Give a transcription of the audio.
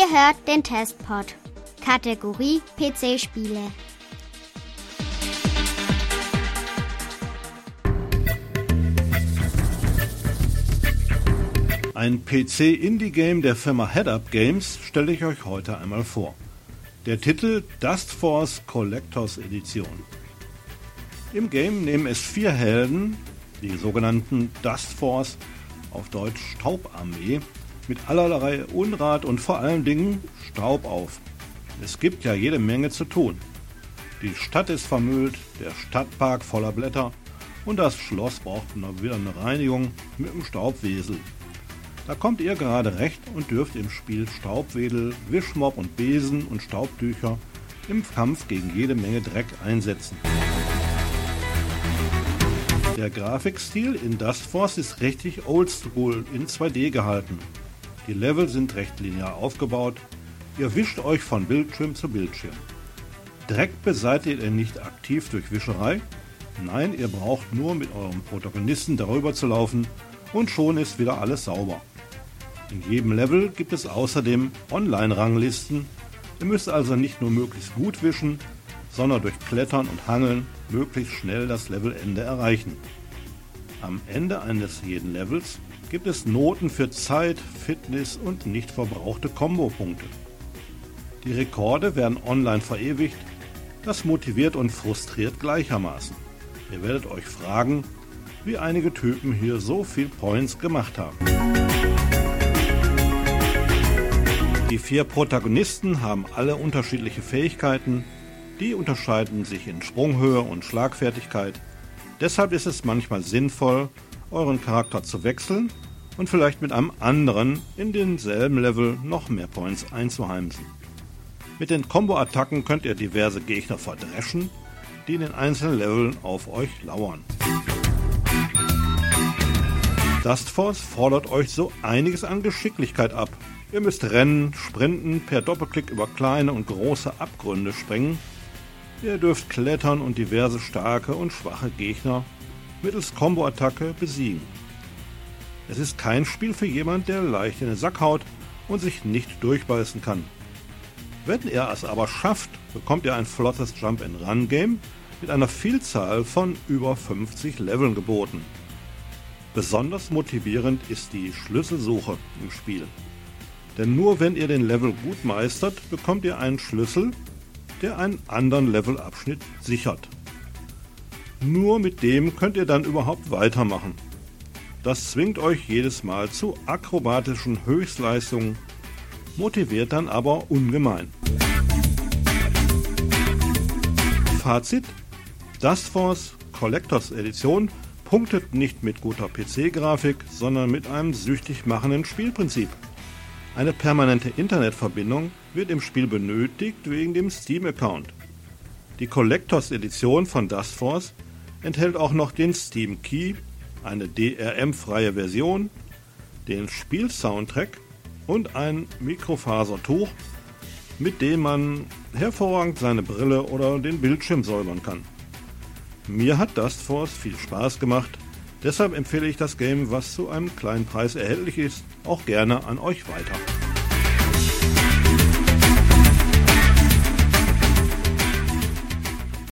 Ihr hört den Testpod. Kategorie PC-Spiele. Ein PC-Indie-Game der Firma Headup Games stelle ich euch heute einmal vor. Der Titel Dustforce Collectors Edition. Im Game nehmen es 4 Helden, die sogenannten Dustforce, auf Deutsch Staubarmee, mit allerlei Unrat und vor allen Dingen Staub auf. Es gibt ja jede Menge zu tun. Die Stadt ist vermüllt, der Stadtpark voller Blätter und das Schloss braucht wieder eine Reinigung mit dem Staubwesel. Da kommt ihr gerade recht und dürft im Spiel Staubwedel, Wischmopp und Besen und Staubtücher im Kampf gegen jede Menge Dreck einsetzen. Der Grafikstil in Dustforce ist richtig oldschool in 2D gehalten. Die Level sind recht linear aufgebaut. Ihr wischt euch von Bildschirm zu Bildschirm. Dreck beseitigt ihr nicht aktiv durch Wischerei. Nein, ihr braucht nur mit eurem Protagonisten darüber zu laufen und schon ist wieder alles sauber. In jedem Level gibt es außerdem Online-Ranglisten. Ihr müsst also nicht nur möglichst gut wischen, sondern durch Klettern und Hangeln möglichst schnell das Levelende erreichen. Am Ende eines jeden Levels gibt es Noten für Zeit, Fitness und nicht verbrauchte Kombopunkte. Die Rekorde werden online verewigt. Das motiviert und frustriert gleichermaßen. Ihr werdet euch fragen, wie einige Typen hier so viel Points gemacht haben. Die 4 Protagonisten haben alle unterschiedliche Fähigkeiten. Die unterscheiden sich in Sprunghöhe und Schlagfertigkeit. Deshalb ist es manchmal sinnvoll, euren Charakter zu wechseln und vielleicht mit einem anderen in denselben Level noch mehr Points einzuheimsen. Mit den Combo-Attacken könnt ihr diverse Gegner verdreschen, die in den einzelnen Leveln auf euch lauern. Dustforce fordert euch so einiges an Geschicklichkeit ab. Ihr müsst rennen, sprinten, per Doppelklick über kleine und große Abgründe springen. Ihr dürft klettern und diverse starke und schwache Gegner mittels Combo-Attacke besiegen. Es ist kein Spiel für jemand, der leicht in den Sack haut und sich nicht durchbeißen kann. Wenn ihr es aber schafft, bekommt ihr ein flottes Jump-and-Run-Game mit einer Vielzahl von über 50 Leveln geboten. Besonders motivierend ist die Schlüsselsuche im Spiel. Denn nur wenn ihr den Level gut meistert, bekommt ihr einen Schlüssel, der einen anderen Levelabschnitt sichert. Nur mit dem könnt ihr dann überhaupt weitermachen. Das zwingt euch jedes Mal zu akrobatischen Höchstleistungen, motiviert dann aber ungemein. Fazit: Dustforce Collectors Edition punktet nicht mit guter PC-Grafik, sondern mit einem süchtig machenden Spielprinzip. Eine permanente Internetverbindung wird im Spiel benötigt wegen dem Steam-Account. Die Collectors Edition von Dustforce enthält auch noch den Steam Key, eine DRM-freie Version, den Spiel-Soundtrack und ein Mikrofasertuch, mit dem man hervorragend seine Brille oder den Bildschirm säubern kann. Mir hat Dustforce viel Spaß gemacht, deshalb empfehle ich das Game, was zu einem kleinen Preis erhältlich ist, auch gerne an euch weiter.